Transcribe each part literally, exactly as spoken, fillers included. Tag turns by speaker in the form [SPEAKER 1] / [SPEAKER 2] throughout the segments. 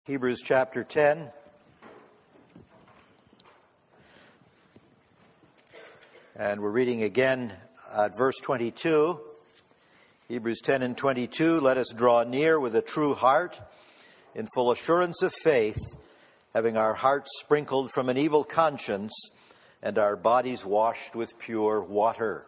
[SPEAKER 1] Hebrews chapter ten. And we're reading again at verse twenty-two. Hebrews ten and twenty-two. Let us draw near with a true heart, in full assurance of faith, having our hearts sprinkled from an evil conscience and our bodies washed with pure water.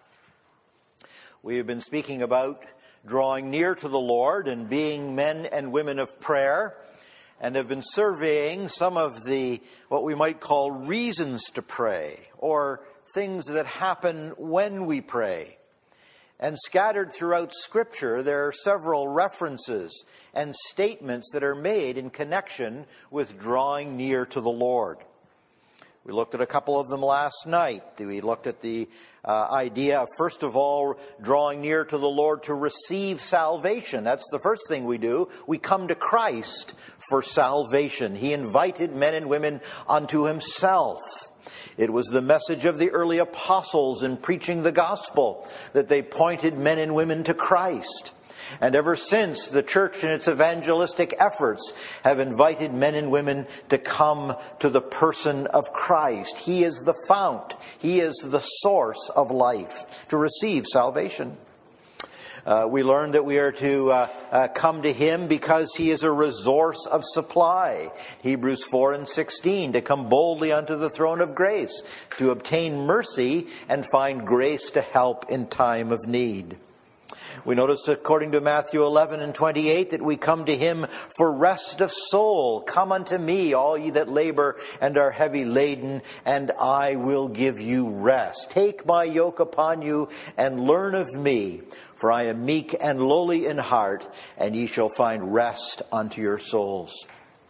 [SPEAKER 1] We have been speaking about drawing near to the Lord and being men and women of prayer, and have been surveying some of the, what we might call reasons to pray, or things that happen when we pray. And scattered throughout Scripture, there are several references and statements that are made in connection with drawing near to the Lord. We looked at a couple of them last night. We looked at the uh, idea of, first of all, drawing near to the Lord to receive salvation. That's the first thing we do. We come to Christ for salvation. He invited men and women unto himself. It was the message of the early apostles in preaching the gospel that they pointed men and women to Christ. And ever since, the church in its evangelistic efforts have invited men and women to come to the person of Christ. He is the fount. He is the source of life, to receive salvation. Uh, we learned that we are to uh, uh, come to Him because He is a resource of supply. Hebrews four and sixteen, to come boldly unto the throne of grace, to obtain mercy and find grace to help in time of need. We noticed, according to Matthew eleven and twenty-eight, that we come to Him for rest of soul. Come unto me, all ye that labor and are heavy laden, and I will give you rest. Take my yoke upon you and learn of me, for I am meek and lowly in heart, and ye shall find rest unto your souls.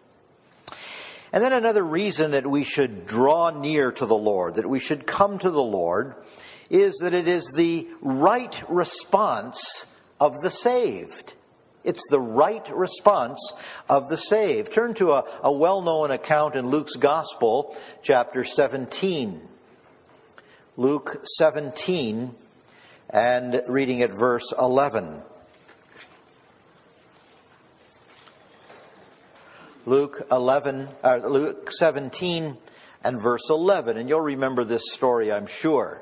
[SPEAKER 1] And then another reason that we should draw near to the Lord, that we should come to the Lord, is that it is the right response of the saved. It's the right response of the saved. Turn to a, a well-known account in Luke's Gospel, chapter seventeen. Luke seventeen, and reading at verse eleven. Luke eleven, uh, Luke seventeen and verse eleven. And you'll remember this story, I'm sure.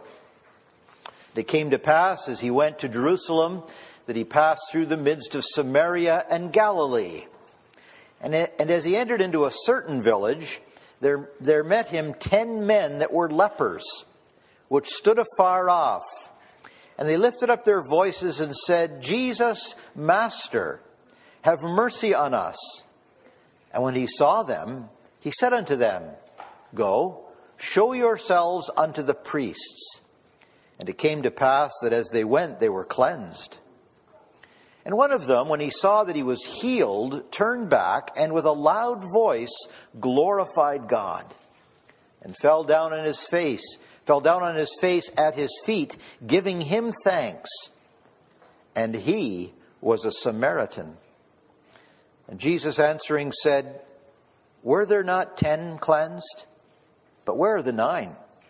[SPEAKER 1] It came to pass, as he went to Jerusalem, that he passed through the midst of Samaria and Galilee. And, it, and as he entered into a certain village, there, there met him ten men that were lepers, which stood afar off. And they lifted up their voices and said, Jesus, Master, have mercy on us. And when he saw them, he said unto them, Go, show yourselves unto the priests. And it came to pass that as they went, they were cleansed. And one of them, when he saw that he was healed, turned back, and with a loud voice glorified God, and fell down on his face, fell down on his face at his feet, giving him thanks. And he was a Samaritan. And Jesus answering said, Were there not ten cleansed? But where are the nine?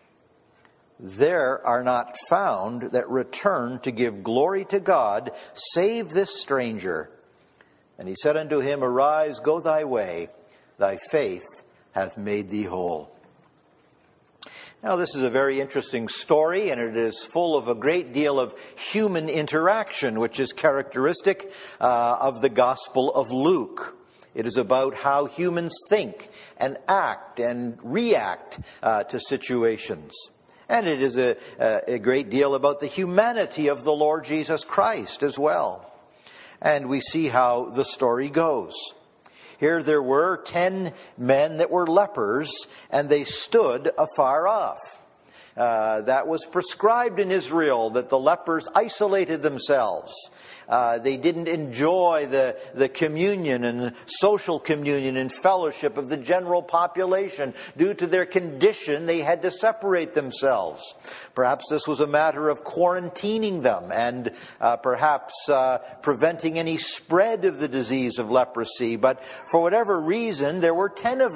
[SPEAKER 1] There are not found that return to give glory to God, save this stranger. And he said unto him, Arise, go thy way, thy faith hath made thee whole. Now, this is a very interesting story, and it is full of a great deal of human interaction, which is characteristic uh, of the Gospel of Luke. It is about how humans think and act and react uh, to situations. And it is a, a great deal about the humanity of the Lord Jesus Christ as well. And we see how the story goes. Here there were ten men that were lepers, and they stood afar off. Uh, that was prescribed in Israel, that the lepers isolated themselves. Uh, they didn't enjoy the, the communion and social communion and fellowship of the general population. Due to their condition, they had to separate themselves. Perhaps this was a matter of quarantining them and uh, perhaps uh, preventing any spread of the disease of leprosy. But for whatever reason, there were ten of them.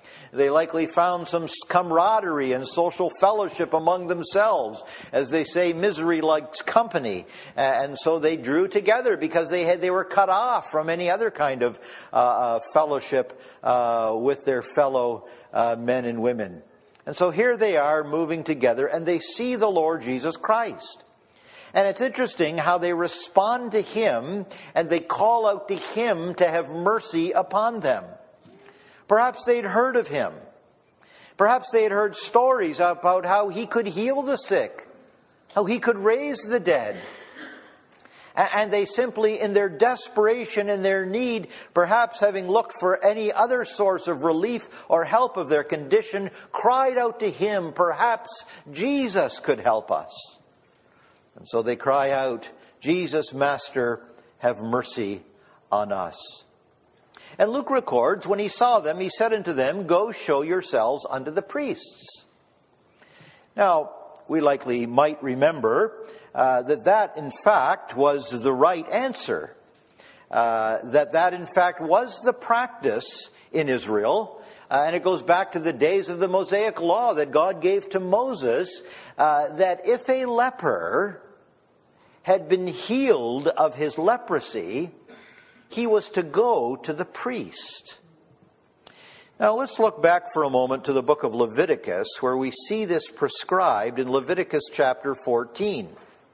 [SPEAKER 1] They likely found some camaraderie and social fellowship among themselves. As they say, misery likes company. And so they drew together because they had they were cut off from any other kind of uh, fellowship uh, with their fellow uh, men and women. And so here they are moving together, and they see the Lord Jesus Christ. And it's interesting how they respond to Him, and they call out to Him to have mercy upon them. Perhaps they'd heard of Him. Perhaps they had heard stories about how He could heal the sick, how He could raise the dead. And they simply, in their desperation and their need, perhaps having looked for any other source of relief or help of their condition, cried out to Him, perhaps Jesus could help us. And so they cry out, Jesus, Master, have mercy on us. And Luke records, when He saw them, He said unto them, Go show yourselves unto the priests. Now, we likely might remember uh, that that, in fact, was the right answer. Uh, that that, in fact, was the practice in Israel. Uh, and it goes back to the days of the Mosaic Law that God gave to Moses, uh, that if a leper had been healed of his leprosy, he was to go to the priest. Now let's look back for a moment to the book of Leviticus, where we see this prescribed in Leviticus chapter fourteen.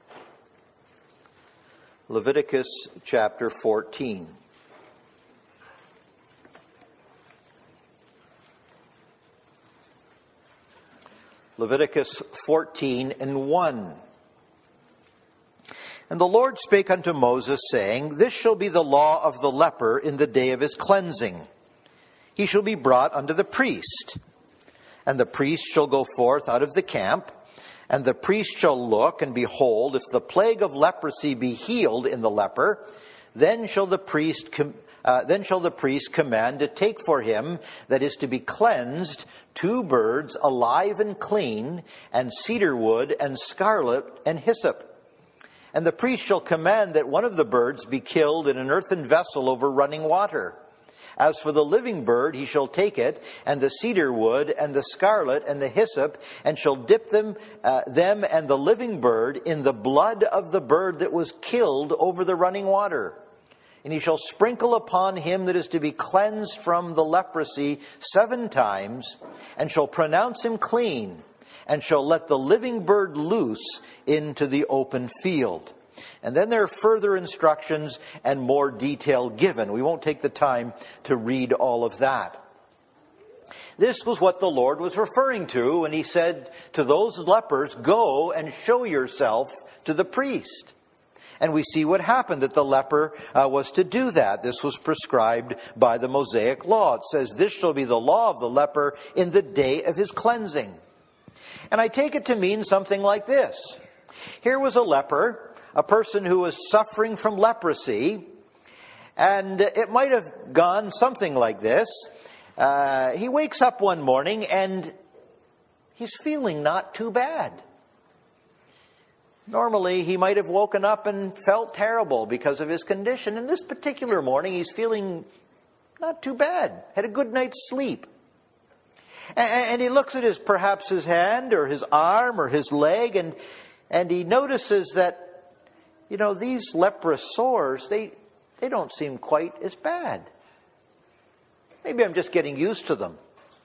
[SPEAKER 1] Leviticus chapter fourteen. Leviticus fourteen and one. And the Lord spake unto Moses, saying, This shall be the law of the leper in the day of his cleansing. He shall be brought unto the priest. And the priest shall go forth out of the camp, and the priest shall look, and behold, if the plague of leprosy be healed in the leper, then shall the priest com- uh, then shall the priest command to take for him that is to be cleansed two birds alive and clean, and cedar wood, and scarlet, and hyssop. And the priest shall command that one of the birds be killed in an earthen vessel over running water. As for the living bird, he shall take it, and the cedar wood, and the scarlet, and the hyssop, and shall dip them, uh, them and the living bird in the blood of the bird that was killed over the running water. And he shall sprinkle upon him that is to be cleansed from the leprosy seven times, and shall pronounce him clean, and shall let the living bird loose into the open field. And then there are further instructions and more detail given. We won't take the time to read all of that. This was what the Lord was referring to when He said to those lepers, Go and show yourself to the priest. And we see what happened, that the leper uh, was to do that. This was prescribed by the Mosaic Law. It says, This shall be the law of the leper in the day of his cleansing. And I take it to mean something like this. Here was a leper, a person who was suffering from leprosy, and it might have gone something like this. Uh, he wakes up one morning and he's feeling not too bad. Normally, he might have woken up and felt terrible because of his condition. And this particular morning, he's feeling not too bad, had a good night's sleep. And he looks at his, perhaps his hand or his arm or his leg, and and he notices that, you know, these leprous sores, they they don't seem quite as bad. Maybe I'm just getting used to them.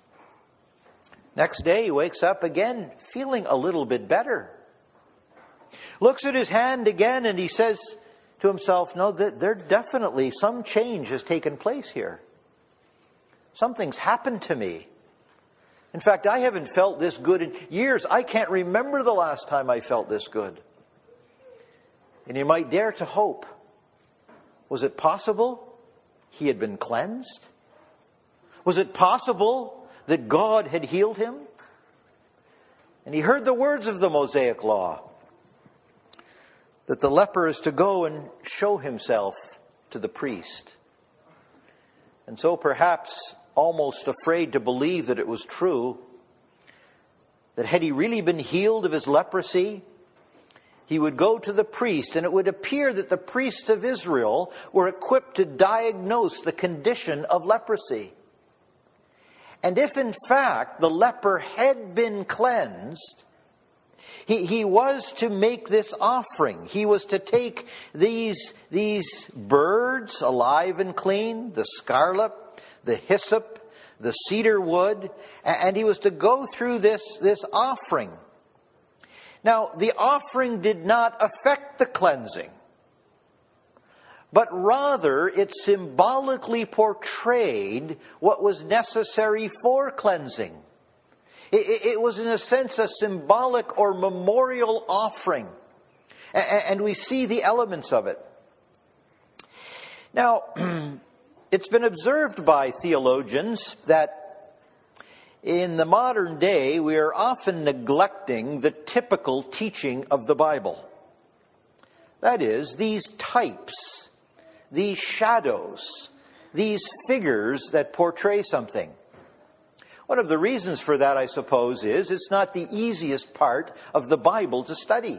[SPEAKER 1] Next day he wakes up again, feeling a little bit better. Looks at his hand again, and he says to himself, no, there definitely some change has taken place here. Something's happened to me. In fact, I haven't felt this good in years. I can't remember the last time I felt this good. And you might dare to hope. Was it possible he had been cleansed? Was it possible that God had healed him? And he heard the words of the Mosaic Law, that the leper is to go and show himself to the priest. And so perhaps almost afraid to believe that it was true, that had he really been healed of his leprosy, he would go to the priest, and it would appear that the priests of Israel were equipped to diagnose the condition of leprosy. And if in fact the leper had been cleansed, he, he was to make this offering. He was to take these, these birds, alive and clean, the scarlet, the hyssop, the cedar wood, and he was to go through this, this offering. Now, the offering did not affect the cleansing, but rather it symbolically portrayed what was necessary for cleansing. It, it was in a sense a symbolic or memorial offering. And we see the elements of it. Now, it's been observed by theologians that in the modern day we are often neglecting the typical teaching of the Bible. That is, these types, these shadows, these figures that portray something. One of the reasons for that, I suppose, is it's not the easiest part of the Bible to study.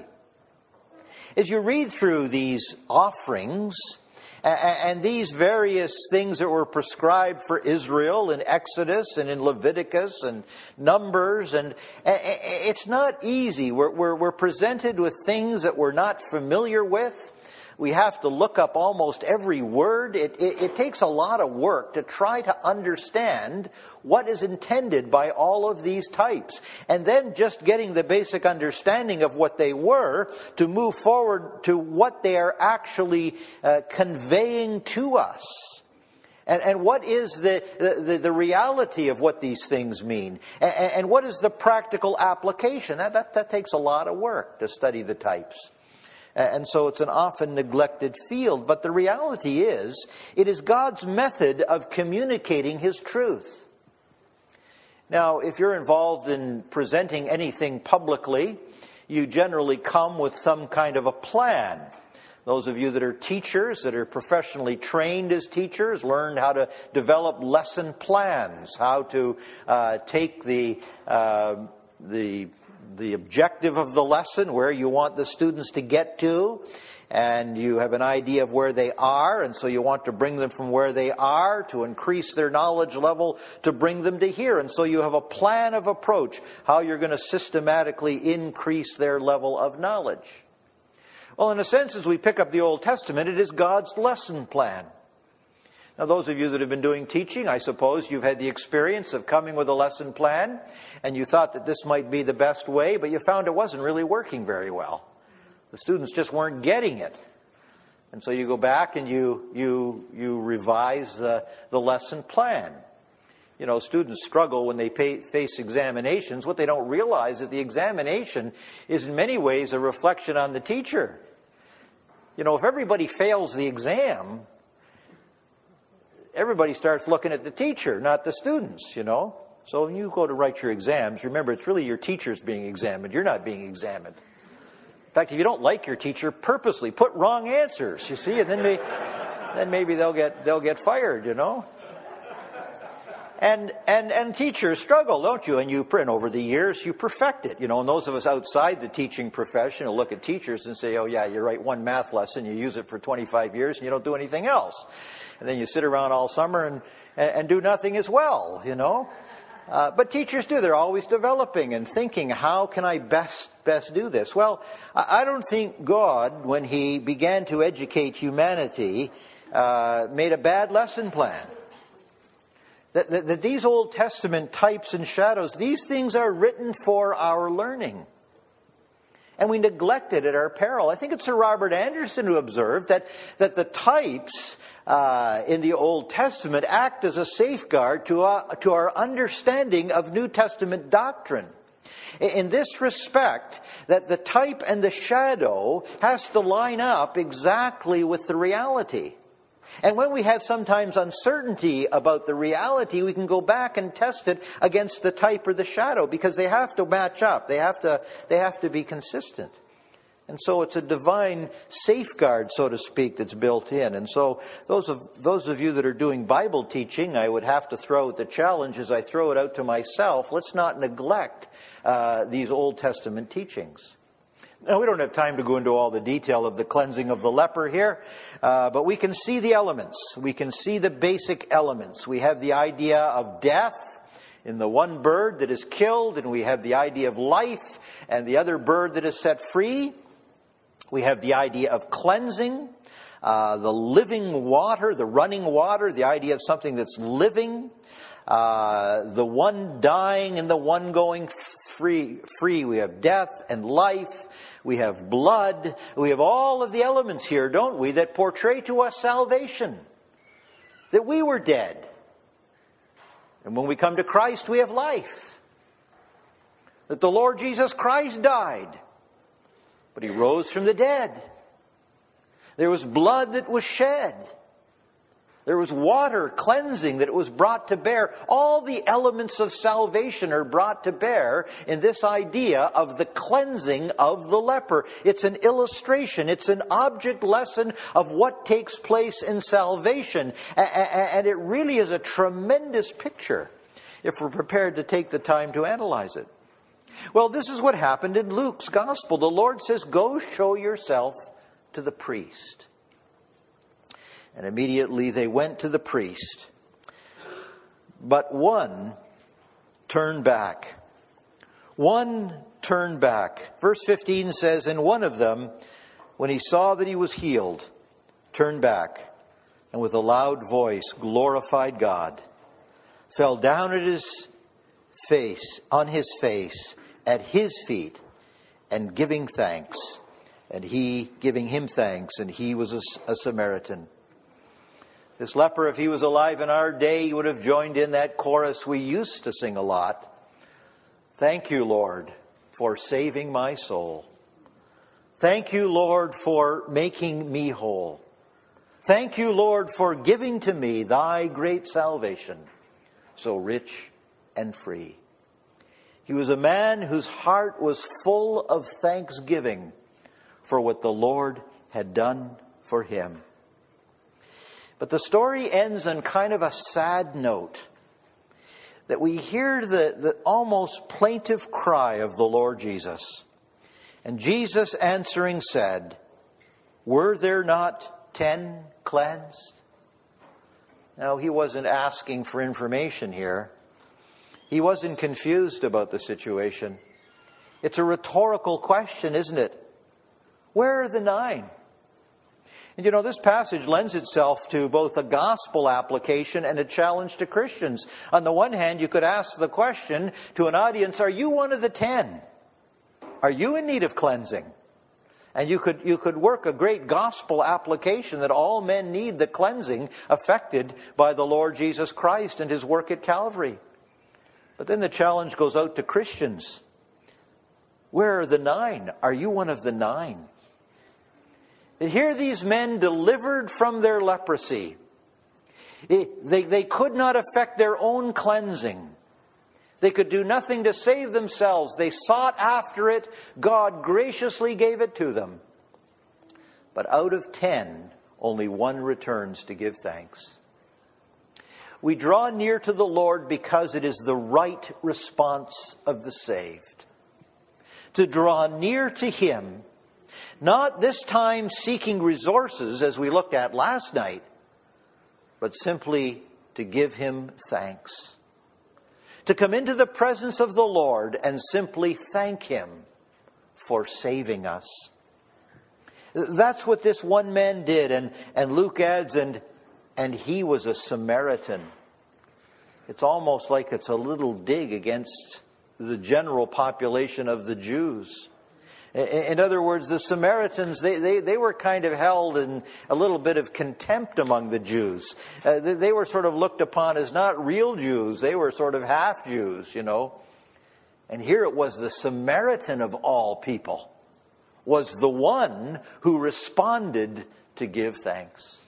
[SPEAKER 1] As you read through these offerings and these various things that were prescribed for Israel in Exodus and in Leviticus and Numbers, and it's not easy. We're, we're, we're presented with things that we're not familiar with. We have to look up almost every word. It, it, it takes a lot of work to try to understand what is intended by all of these types. And then just getting the basic understanding of what they were to move forward to what they are actually uh, conveying to us. And, and what is the, the, the reality of what these things mean? And, and what is the practical application? That, that, that takes a lot of work to study the types. And so it's an often neglected field. But the reality is, it is God's method of communicating His truth. Now, if you're involved in presenting anything publicly, you generally come with some kind of a plan. Those of you that are teachers, that are professionally trained as teachers, learn how to develop lesson plans, how to uh, take the uh, the the objective of the lesson, where you want the students to get to, and you have an idea of where they are, and so you want to bring them from where they are to increase their knowledge level to bring them to here. And so you have a plan of approach, how you're going to systematically increase their level of knowledge. Well, in a sense, as we pick up the Old Testament, it is God's lesson plan. Now, those of you that have been doing teaching, I suppose you've had the experience of coming with a lesson plan, and you thought that this might be the best way, but you found it wasn't really working very well. The students just weren't getting it. And so you go back and you you you revise the, the lesson plan. You know, students struggle when they pay, face examinations. What they don't realize is that the examination is in many ways a reflection on the teacher. You know, if everybody fails the exam, everybody starts looking at the teacher, not the students, you know. So when you go to write your exams, remember it's really your teacher's being examined. You're not being examined. In fact, if you don't like your teacher, purposely put wrong answers, you see, and then they, then maybe they'll get they'll get fired, you know. And and and teachers struggle, don't you? And you and over the years you perfect it, you know. And those of us outside the teaching profession will look at teachers and say, "Oh yeah, you write one math lesson, you use it for twenty-five years, and you don't do anything else." And then you sit around all summer and, and do nothing as well, you know. Uh, but teachers do. They're always developing and thinking, how can I best best do this? Well, I don't think God, when He began to educate humanity, uh, made a bad lesson plan. That, that, that these Old Testament types and shadows, these things are written for our learning. And we neglect it at our peril. I think it's Sir Robert Anderson who observed that, that the types uh, in the Old Testament act as a safeguard to, uh, to our understanding of New Testament doctrine. In this respect, that the type and the shadow has to line up exactly with the reality. And when we have sometimes uncertainty about the reality, we can go back and test it against the type or the shadow, because they have to match up. They have to, they have to be consistent. And so it's a divine safeguard, so to speak, that's built in. And so those of, those of you that are doing Bible teaching, I would have to throw out the challenge as I throw it out to myself. Let's not neglect uh, these Old Testament teachings. Now, we don't have time to go into all the detail of the cleansing of the leper here, uh, but we can see the elements. We can see the basic elements. We have the idea of death In the one bird that is killed, and we have the idea of life, and the other bird that is set free, we have the idea of cleansing, uh, the living water, the running water, the idea of something that's living, uh, the one dying and the one going free. Free. We have death and life. We have blood. We have all of the elements here, don't we, that portray to us salvation. That we were dead. And when we come to Christ, we have life. That the Lord Jesus Christ died, but He rose from the dead. There was blood that was shed. There was water, cleansing, that was brought to bear. All the elements of salvation are brought to bear in this idea of the cleansing of the leper. It's an illustration. It's an object lesson of what takes place in salvation. And it really is a tremendous picture if we're prepared to take the time to analyze it. Well, this is what happened in Luke's gospel. The Lord says, "Go show yourself to the priest." And immediately they went to the priest. But one turned back. One turned back. Verse fifteen says, "And one of them, when he saw that he was healed, turned back, and with a loud voice glorified God, fell down at his face, on his face, at his feet, and giving thanks." And he, giving him thanks, and he was a, a Samaritan. This leper, if he was alive in our day, he would have joined in that chorus we used to sing a lot. "Thank you, Lord, for saving my soul. Thank you, Lord, for making me whole. Thank you, Lord, for giving to me thy great salvation, so rich and free." He was a man whose heart was full of thanksgiving for what the Lord had done for him. But the story ends on kind of a sad note, that we hear the, the almost plaintive cry of the Lord Jesus. And Jesus answering said, "Were there not ten cleansed?" Now, he wasn't asking for information here. He wasn't confused about the situation. It's a rhetorical question, isn't it? Where are the nine? And you know, this passage lends itself to both a gospel application and a challenge to Christians. On the one hand, you could ask the question to an audience, are you one of the ten? Are you in need of cleansing? And you could, you could work a great gospel application that all men need the cleansing affected by the Lord Jesus Christ and His work at Calvary. But then the challenge goes out to Christians. Where are the nine? Are you one of the nine? And here these men delivered from their leprosy. They, they could not effect their own cleansing. They could do nothing to save themselves. They sought after it. God graciously gave it to them. But out of ten, only one returns to give thanks. We draw near to the Lord because it is the right response of the saved. To draw near to Him, not this time seeking resources as we looked at last night, but simply to give Him thanks. To come into the presence of the Lord and simply thank Him for saving us. That's what this one man did. And, and Luke adds, and, and he was a Samaritan. It's almost like it's a little dig against the general population of the Jews. In other words, the Samaritans, they, they, they were kind of held in a little bit of contempt among the Jews. Uh, they, they were sort of looked upon as not real Jews. They were sort of half Jews, you know. And here it was the Samaritan of all people was the one who responded to give thanks.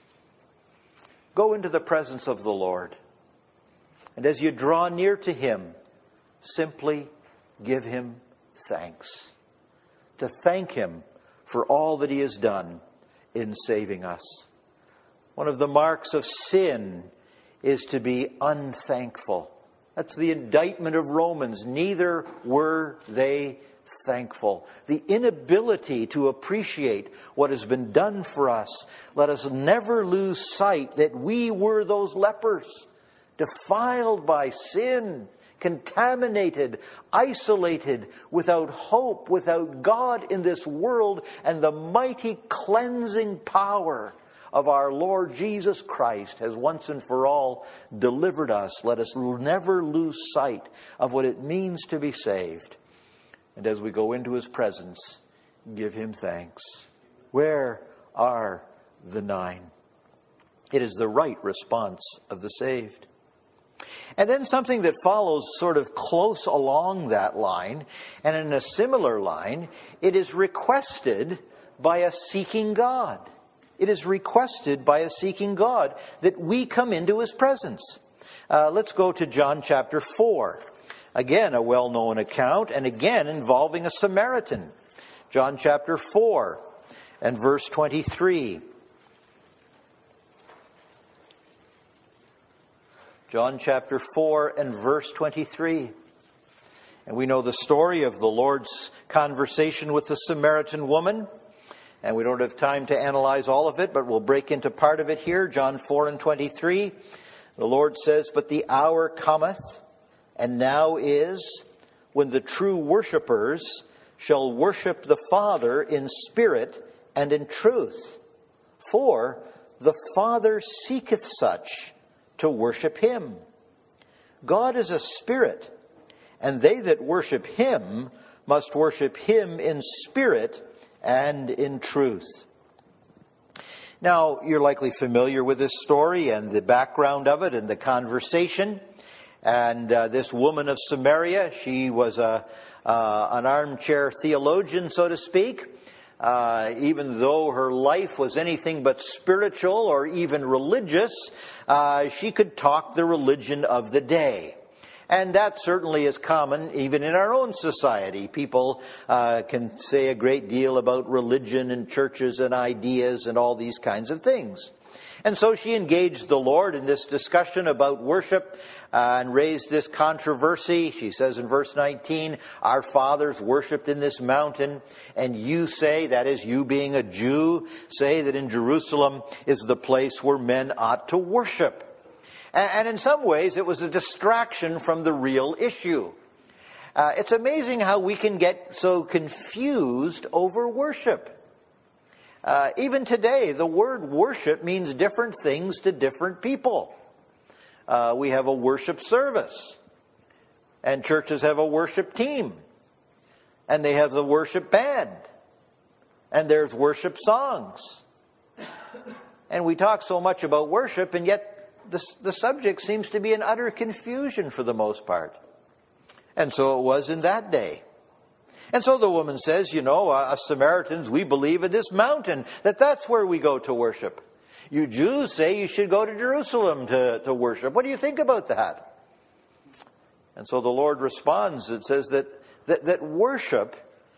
[SPEAKER 1] Go into the presence of the Lord. And as you draw near to Him, simply give Him thanks. To thank Him for all that He has done in saving us. One of the marks of sin is to be unthankful. That's the indictment of Romans. Neither were they thankful. The inability to appreciate what has been done for us. Let us never lose sight that we were those lepers defiled by sin, contaminated, isolated, without hope, without God in this world, and the mighty cleansing power of our Lord Jesus Christ has once and for all delivered us. Let us never lose sight of what it means to be saved. And as we go into His presence, give Him thanks. Where are the nine? It is the right response of the saved. And then something that follows sort of close along that line, and in a similar line, it is requested by a seeking God. It is requested by a seeking God that we come into His presence. Uh, let's go to John chapter four. Again, a well-known account, and again involving a Samaritan. John chapter four and verse twenty-three. John chapter four and verse twenty-three. And we know the story of the Lord's conversation with the Samaritan woman. And we don't have time to analyze all of it, but we'll break into part of it here. John four and twenty-three. The Lord says, "But the hour cometh, and now is, when the true worshippers shall worship the Father in spirit and in truth. For the Father seeketh such to worship Him. God is a spirit, and they that worship Him must worship Him in spirit and in truth." Now, you're likely familiar with this story and the background of it and the conversation. And uh, this woman of Samaria, she was a, uh, an armchair theologian, so to speak. Uh, even though her life was anything but spiritual or even religious, uh, she could talk the religion of the day. And that certainly is common even in our own society. People uh, can say a great deal about religion and churches and ideas and all these kinds of things. And so she engaged the Lord in this discussion about worship uh, and raised this controversy. She says in verse nineteen, "Our fathers worshipped in this mountain, and you say," that is, you being a Jew, "say that in Jerusalem is the place where men ought to worship." And in some ways, it was a distraction from the real issue. Uh, it's amazing how we can get so confused over worship. Uh, even today, the word worship means different things to different people. Uh, we have a worship service, and churches have a worship team, and they have the worship band, and there's worship songs. And we talk so much about worship, and yet The, the subject seems to be in utter confusion for the most part. And so it was in that day. And so the woman says, you know, uh, us Samaritans, we believe in this mountain, that that's where we go to worship. You Jews say you should go to Jerusalem to, to worship. What do you think about that? And so the Lord responds. It says that, that, that worship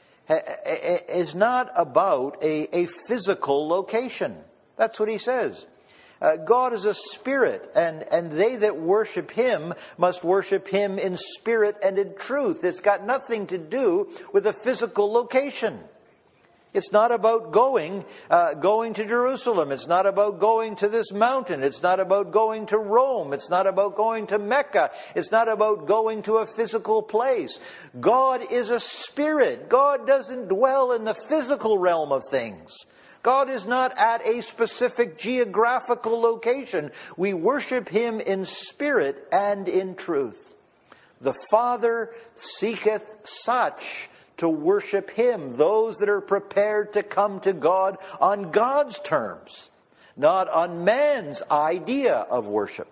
[SPEAKER 1] is not about a, a physical location. That's what He says. Uh, God is a spirit, and, and they that worship Him must worship Him in spirit and in truth. It's got nothing to do with a physical location. It's not about going, uh, going to Jerusalem. It's not about going to this mountain. It's not about going to Rome. It's not about going to Mecca. It's not about going to a physical place. God is a spirit. God doesn't dwell in the physical realm of things. God is not at a specific geographical location. We worship Him in spirit and in truth. The Father seeketh such to worship Him, those that are prepared to come to God on God's terms, not on man's idea of worship.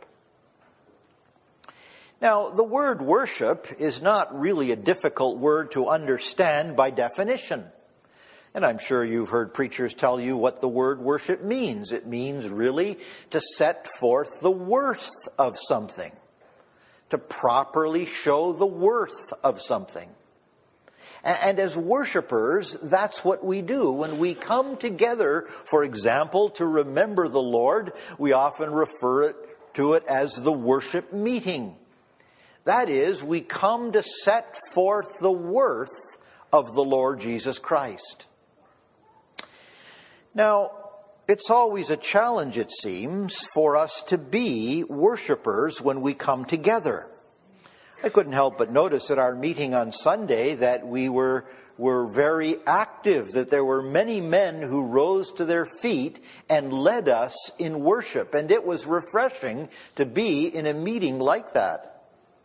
[SPEAKER 1] Now, the word worship is not really a difficult word to understand by definition. And I'm sure you've heard preachers tell you what the word worship means. It means really to set forth the worth of something, to properly show the worth of something. And as worshipers, that's what we do. When we come together, for example, to remember the Lord, we often refer it, to it as the worship meeting. That is, we come to set forth the worth of the Lord Jesus Christ. Now, It's always a challenge, it seems, for us to be worshipers when we come together. I couldn't help but notice at our meeting on Sunday that we were were very active, that there were many men who rose to their feet and led us in worship. And it was refreshing to be in a meeting like that.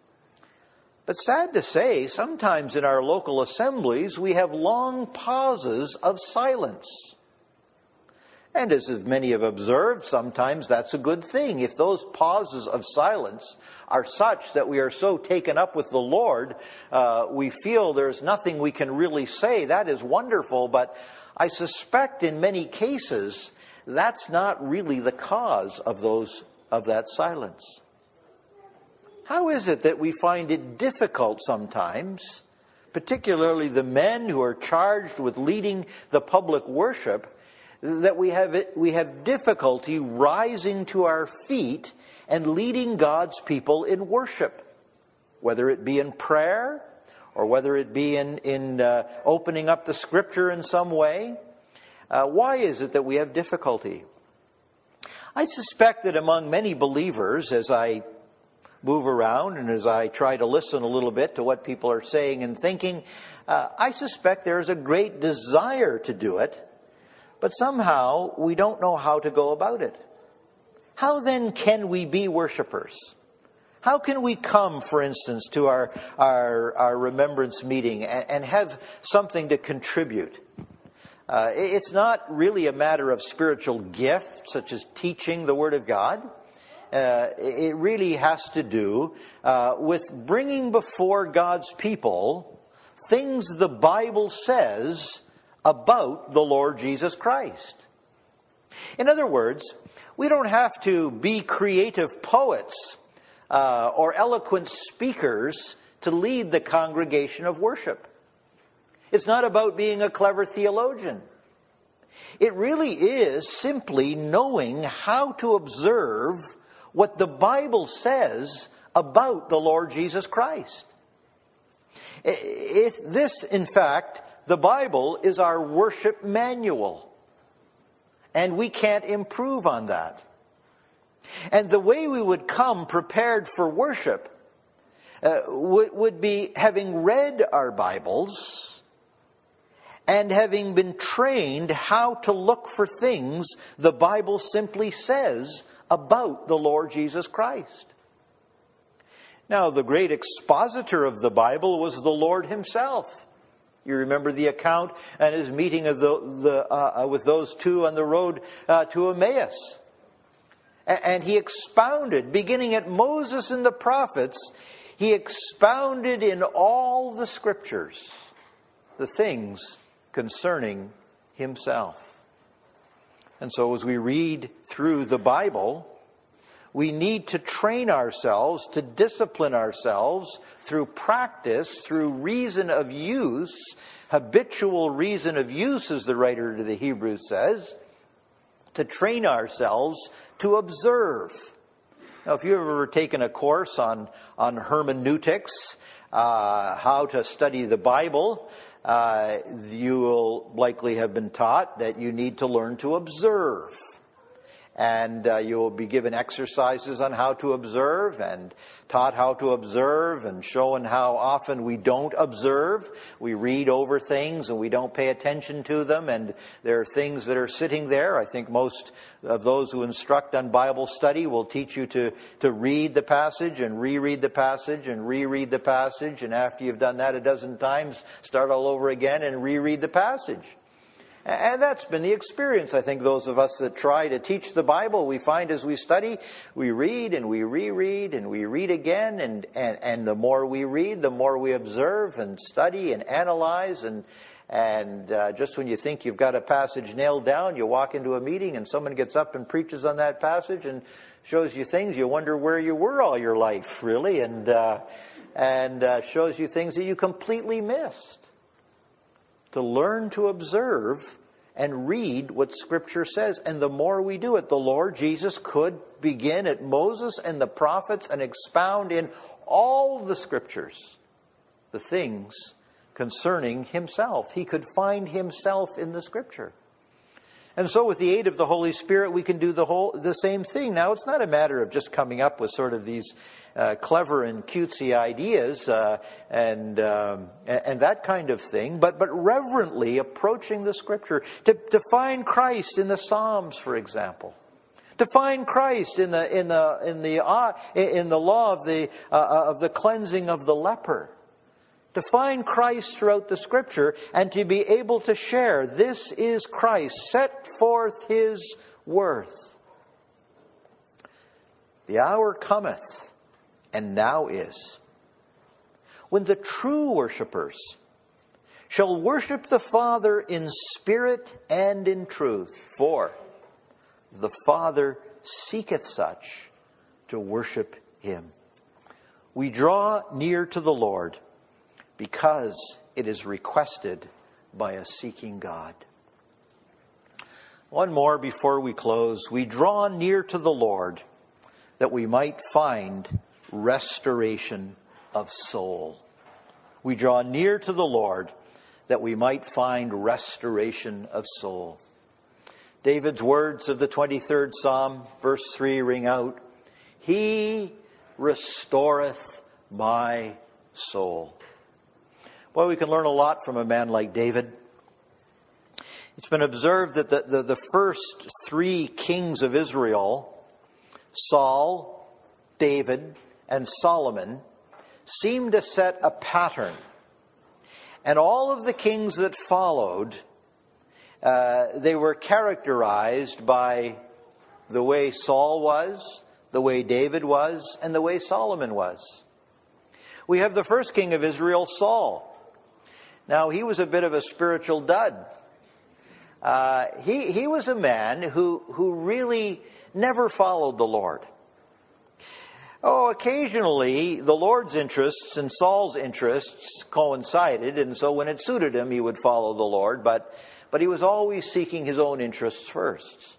[SPEAKER 1] But sad to say, sometimes in our local assemblies, we have long pauses of silence. And as many have observed, sometimes that's a good thing. If those pauses of silence are such that we are so taken up with the Lord, uh, we feel there's nothing we can really say, that is wonderful. But I suspect in many cases, that's not really the cause of those of that silence. How is it that we find it difficult sometimes, particularly the men who are charged with leading the public worship, that we have we have difficulty rising to our feet and leading God's people in worship, whether it be in prayer or whether it be in, in uh, opening up the Scripture in some way? Uh, why is it that we have difficulty? I suspect that among many believers, as I move around and as I try to listen a little bit to what people are saying and thinking, uh, I suspect there is a great desire to do it, but somehow we don't know how to go about it. How then can we be worshipers? How can we come, for instance, to our our, our remembrance meeting and, and have something to contribute? Uh, it's not really a matter of spiritual gift, such as teaching the Word of God. Uh, it really has to do uh, with bringing before God's people things the Bible says about the Lord Jesus Christ. In other words, we don't have to be creative poets uh, or eloquent speakers to lead the congregation of worship. It's not about being a clever theologian. It really is simply knowing how to observe what the Bible says about the Lord Jesus Christ. It, this, in fact, the Bible is our worship manual, and we can't improve on that. And the way we would come prepared for worship uh, would, would be having read our Bibles and having been trained how to look for things the Bible simply says about the Lord Jesus Christ. Now, the great expositor of the Bible was the Lord Himself. You remember the account and His meeting of the, the, uh, with those two on the road uh, to Emmaus. And He expounded, beginning at Moses and the prophets, He expounded in all the Scriptures the things concerning Himself. And so as we read through the Bible, we need to train ourselves, to discipline ourselves through practice, through reason of use, habitual reason of use, as the writer to the Hebrews says, to train ourselves to observe. Now, if you've ever taken a course on, on hermeneutics, uh, how to study the Bible, uh, you will likely have been taught that you need to learn to observe. And uh, you will be given exercises on how to observe and taught how to observe and shown how often we don't observe. We read over things and we don't pay attention to them, and there are things that are sitting there. I think most of those who instruct on Bible study will teach you to, to read the passage and reread the passage and reread the passage, and after you've done that a dozen times, start all over again and reread the passage. And that's been the experience, I think, those of us that try to teach the Bible. We find as we study, we read and we reread and we read again. And, and, and the more we read, the more we observe and study and analyze. And, and uh, just when you think you've got a passage nailed down, you walk into a meeting and someone gets up and preaches on that passage and shows you things. You wonder where you were all your life, really, and, uh, and uh, shows you things that you completely missed. To learn to observe and read what Scripture says. And the more we do it, the Lord Jesus could begin at Moses and the prophets and expound in all the Scriptures the things concerning Himself. He could find Himself in the Scripture. And so with the aid of the Holy Spirit, we can do the whole the same thing. Now, it's not a matter of just coming up with sort of these uh, clever and cutesy ideas uh, and um, and that kind of thing, but but reverently approaching the Scripture to, to find Christ in the Psalms, for example. To find Christ in the in the in the uh, in the law of the uh, of the cleansing of the leper. To find Christ throughout the Scripture and to be able to share, this is Christ, set forth His worth. The hour cometh, and now is, when the true worshippers shall worship the Father in spirit and in truth. For the Father seeketh such to worship Him. We draw near to the Lord because it is requested by a seeking God. One more before we close. We draw near to the Lord that we might find restoration of soul. We draw near to the Lord that we might find restoration of soul. David's words of the twenty-third Psalm, verse three, ring out. He restoreth my soul. Well, we can learn a lot from a man like David. It's been observed that the, the, the first three kings of Israel, Saul, David, and Solomon, seemed to set a pattern. And all of the kings that followed, uh, they were characterized by the way Saul was, the way David was, and the way Solomon was. We have the first king of Israel, Saul. Now, he was a bit of a spiritual dud. Uh, he, he was a man who, who really never followed the Lord. Oh, occasionally, the Lord's interests and Saul's interests coincided, and so when it suited him, he would follow the Lord, but, but he was always seeking his own interests first.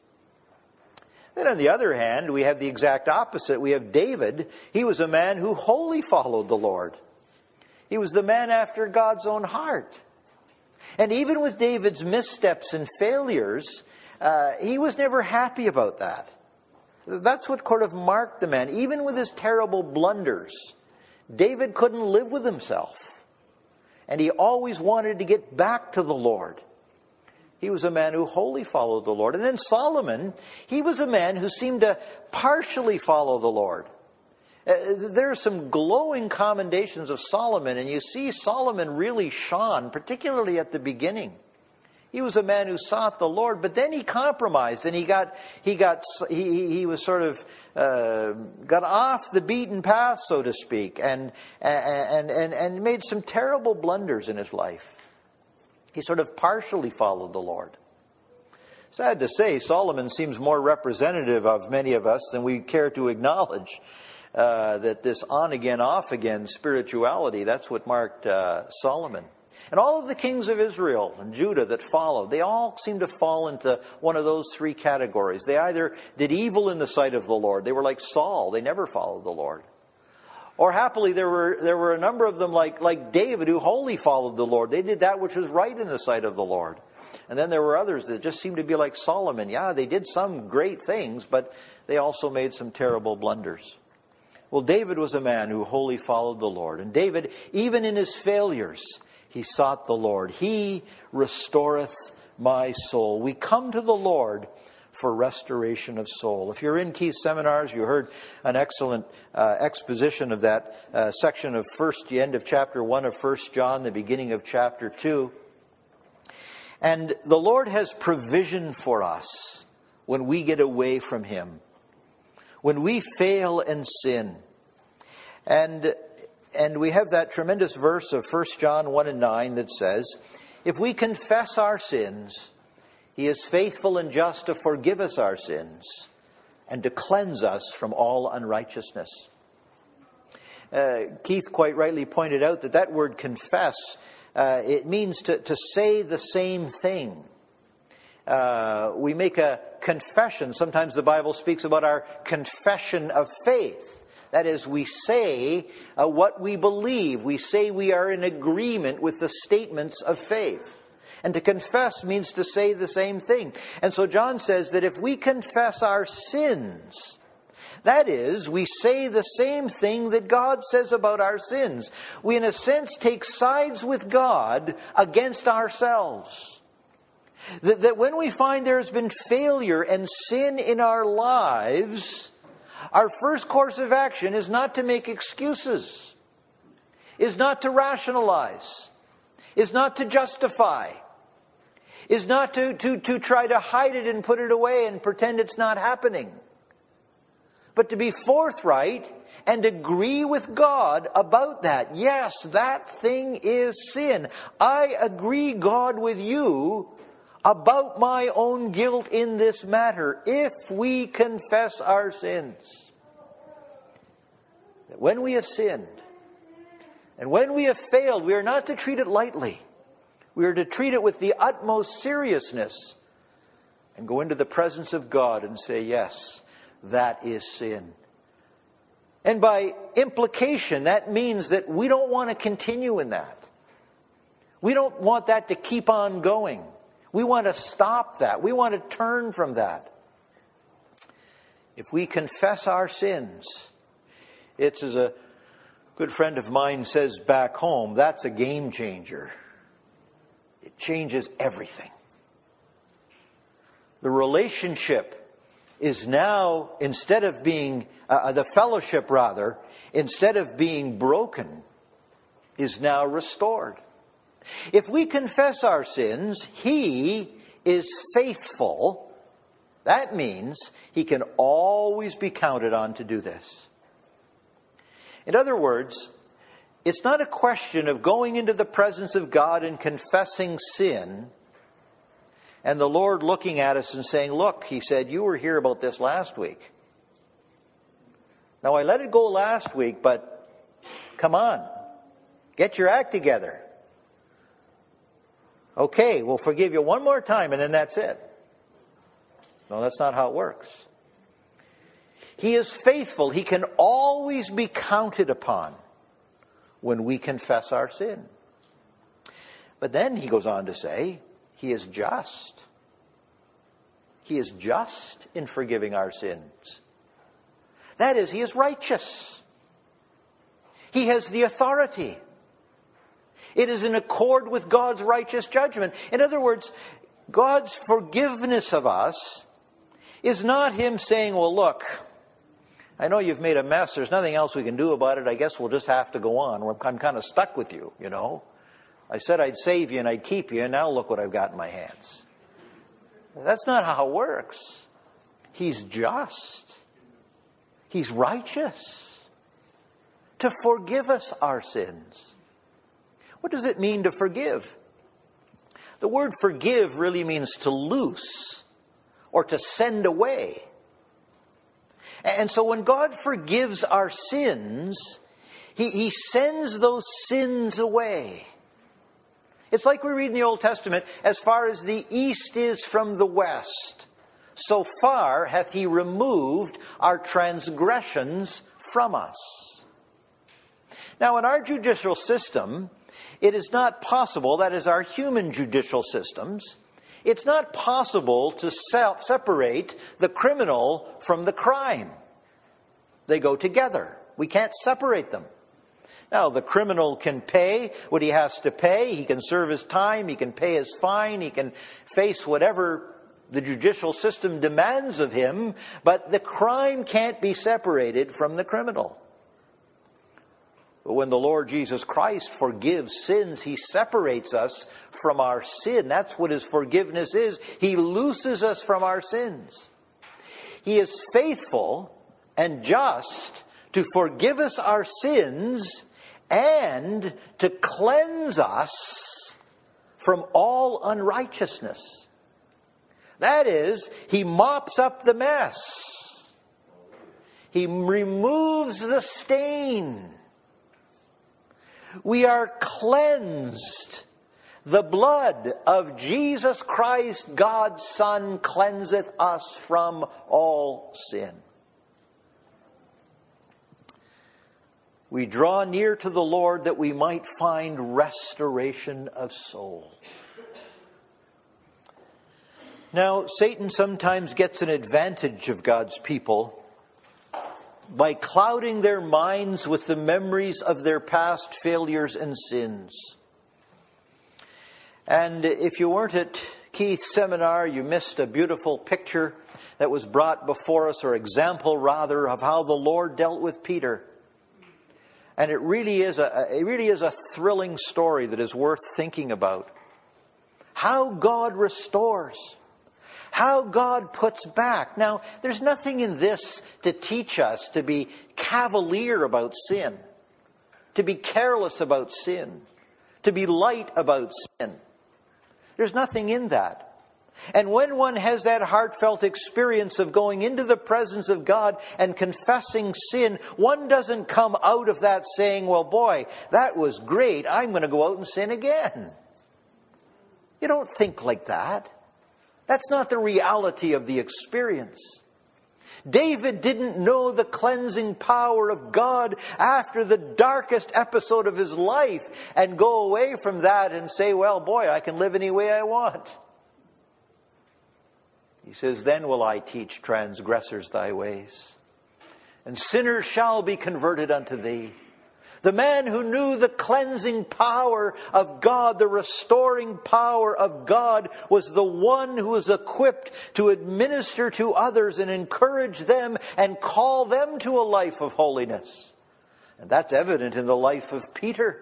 [SPEAKER 1] Then on the other hand, we have the exact opposite. We have David. He was a man who wholly followed the Lord. He was the man after God's own heart. And even with David's missteps and failures, uh, he was never happy about that. That's what kind of marked the man. Even with his terrible blunders, David couldn't live with himself. And he always wanted to get back to the Lord. He was a man who wholly followed the Lord. And then Solomon, he was a man who seemed to partially follow the Lord. Uh, there are some glowing commendations of Solomon, and you see Solomon really shone, particularly at the beginning. He was a man who sought the Lord, but then he compromised, and he got he got he he was sort of uh, got off the beaten path, so to speak, and and and and made some terrible blunders in his life. He sort of partially followed the Lord. Sad to say, Solomon seems more representative of many of us than we care to acknowledge. Uh, that this on-again, off-again spirituality, that's what marked uh, Solomon. And all of the kings of Israel and Judah that followed, they all seem to fall into one of those three categories. They either did evil in the sight of the Lord. They were like Saul. They never followed the Lord. Or happily, there were there were a number of them like, like David who wholly followed the Lord. They did that which was right in the sight of the Lord. And then there were others that just seemed to be like Solomon. Yeah, they did some great things, but they also made some terrible blunders. Well, David was a man who wholly followed the Lord. And David, even in his failures, he sought the Lord. He restoreth my soul. We come to the Lord for restoration of soul. If you're in Keith Seminars, you heard an excellent uh, exposition of that uh, section of first, the end of chapter one of First John, the beginning of chapter two. And the Lord has provision for us when we get away from Him, when we fail and sin. And and we have that tremendous verse of First John one and nine that says, if we confess our sins, He is faithful and just to forgive us our sins and to cleanse us from all unrighteousness. Uh, Keith quite rightly pointed out that that word confess, uh, it means to, to say the same thing. Uh, we make a confession. Sometimes the Bible speaks about our confession of faith. That is, we say uh, what we believe. We say we are in agreement with the statements of faith. And to confess means to say the same thing. And so John says that if we confess our sins, that is, we say the same thing that God says about our sins. We, in a sense, take sides with God against ourselves. That, that when we find there has been failure and sin in our lives, our first course of action is not to make excuses, is not to rationalize, is not to justify, is not to, to, to try to hide it and put it away and pretend it's not happening. But to be forthright and agree with God about that. Yes, that thing is sin. I agree, God, with you about my own guilt in this matter. If we confess our sins, that when we have sinned, and when we have failed, we are not to treat it lightly. We are to treat it with the utmost seriousness and go into the presence of God and say, yes, that is sin. And by implication, that means that we don't want to continue in that. We don't want that to keep on going. We want to stop that. We want to turn from that. If we confess our sins, it's as a good friend of mine says back home, that's a game changer. It changes everything. The relationship is now, instead of being, uh, the fellowship rather, instead of being broken, is now restored. If we confess our sins, He is faithful. That means He can always be counted on to do this. In other words, it's not a question of going into the presence of God and confessing sin and the Lord looking at us and saying, look, He said, you were here about this last week. Now, I let it go last week, but come on, get your act together. Okay, we'll forgive you one more time and then that's it. No, that's not how it works. He is faithful. He can always be counted upon when we confess our sin. But then he goes on to say, He is just. He is just in forgiving our sins. That is, He is righteous. He has the authority. It is in accord with God's righteous judgment. In other words, God's forgiveness of us is not Him saying, well, look, I know you've made a mess. There's nothing else we can do about it. I guess we'll just have to go on. I'm kind of stuck with you, you know. I said I'd save you and I'd keep you, and now look what I've got in my hands. That's not how it works. He's just. He's righteous to forgive us our sins. What does it mean to forgive? The word forgive really means to loose or to send away. And so when God forgives our sins, He, he sends those sins away. It's like we read in the Old Testament, as far as the east is from the west, so far hath He removed our transgressions from us. Now, in our judicial system, it is not possible, that is our human judicial systems, it's not possible to se- separate the criminal from the crime. They go together. We can't separate them. Now, the criminal can pay what he has to pay. He can serve his time. He can pay his fine. He can face whatever the judicial system demands of him. But the crime can't be separated from the criminal. But when the Lord Jesus Christ forgives sins, He separates us from our sin. That's what His forgiveness is. He looses us from our sins. He is faithful and just to forgive us our sins and to cleanse us from all unrighteousness. That is, He mops up the mess. He removes the stain. We are cleansed. The blood of Jesus Christ, God's Son, cleanseth us from all sin. We draw near to the Lord that we might find restoration of soul. Now, Satan sometimes gets an advantage of God's people by clouding their minds with the memories of their past failures and sins. And if you weren't at Keith's seminar, you missed a beautiful picture that was brought before us, or example rather, of how the Lord dealt with Peter. And it really is a, it really is a thrilling story that is worth thinking about. How God restores. How God puts back. Now, there's nothing in this to teach us to be cavalier about sin, to be careless about sin, to be light about sin. There's nothing in that. And when one has that heartfelt experience of going into the presence of God and confessing sin, one doesn't come out of that saying, well, boy, that was great. I'm going to go out and sin again. You don't think like that. That's not the reality of the experience. David didn't know the cleansing power of God after the darkest episode of his life and go away from that and say, well, boy, I can live any way I want. He says, then will I teach transgressors thy ways, and sinners shall be converted unto thee. The man who knew the cleansing power of God, the restoring power of God, was the one who was equipped to administer to others and encourage them and call them to a life of holiness. And that's evident in the life of Peter.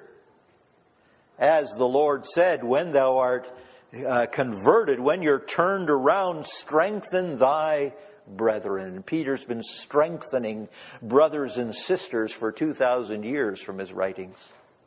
[SPEAKER 1] As the Lord said, when thou art uh, converted, when you're turned around, strengthen thy brethren. Peter's been strengthening brothers and sisters for two thousand years from his writings.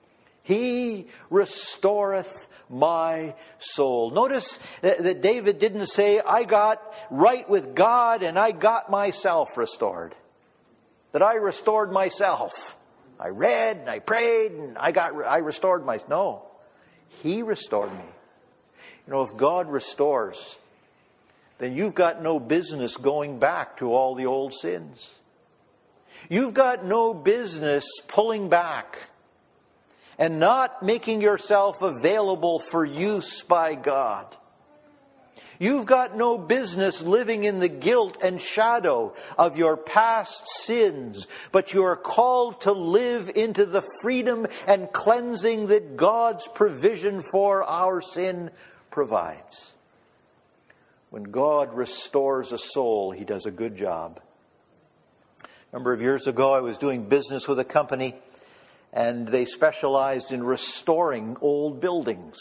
[SPEAKER 1] He restoreth my soul. Notice that, that David didn't say, I got right with God and I got myself restored. That I restored myself. I read and I prayed and I got I restored myself. No. He restored me. You know, if God restores, then you've got no business going back to all the old sins. You've got no business pulling back and not making yourself available for use by God. You've got no business living in the guilt and shadow of your past sins, but you are called to live into the freedom and cleansing that God's provision for our sin provides. When God restores a soul, He does a good job. A number of years ago, I was doing business with a company, and they specialized in restoring old buildings.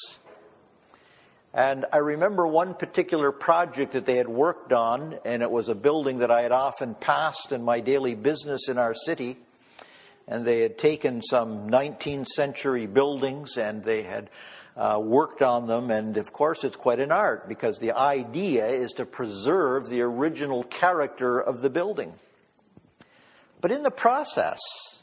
[SPEAKER 1] And I remember one particular project that they had worked on, and it was a building that I had often passed in my daily business in our city. And they had taken some nineteenth century buildings and they had uh, worked on them. And of course, it's quite an art, because the idea is to preserve the original character of the building. But in the process,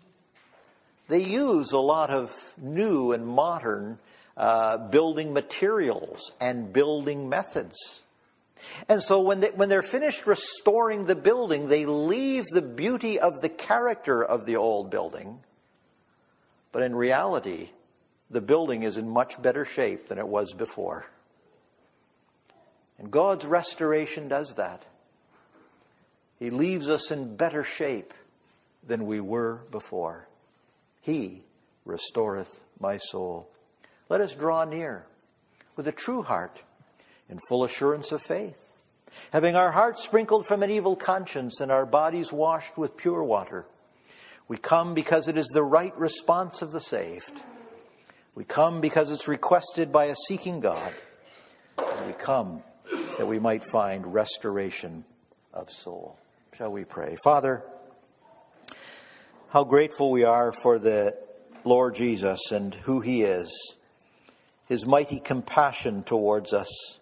[SPEAKER 1] they use a lot of new and modern Uh, building materials and building methods. And so when, they, when they're finished restoring the building, they leave the beauty of the character of the old building. But in reality, the building is in much better shape than it was before. And God's restoration does that. He leaves us in better shape than we were before. He restoreth my soul. Let us draw near with a true heart in full assurance of faith, having our hearts sprinkled from an evil conscience and our bodies washed with pure water. We come because it is the right response of the saved. We come because it's requested by a seeking God. And we come that we might find restoration of soul. Shall we pray? Father, how grateful we are for the Lord Jesus and who He is. His mighty compassion towards us.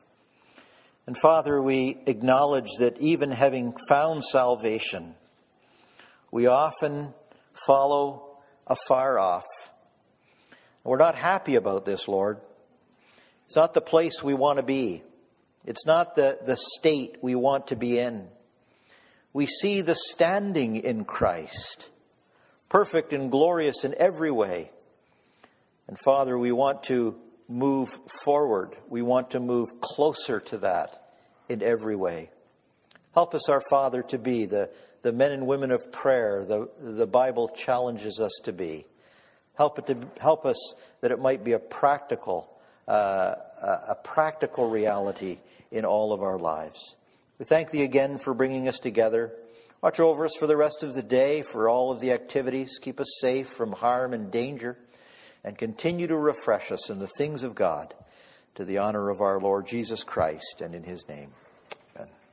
[SPEAKER 1] And Father, we acknowledge that even having found salvation, we often follow afar off. We're not happy about this, Lord. It's not the place we want to be. It's not the, the state we want to be in. We see the standing in Christ, perfect and glorious in every way. And Father, we want to move forward. We want to move closer to that in every way. Help us, our Father, to be the, the men and women of prayer the, the Bible challenges us to be. Help it to help us that it might be a practical, uh, a practical reality in all of our lives. We thank Thee again for bringing us together. Watch over us for the rest of the day, for all of the activities. Keep us safe from harm and danger, and continue to refresh us in the things of God, to the honor of our Lord Jesus Christ, and in His name. Amen.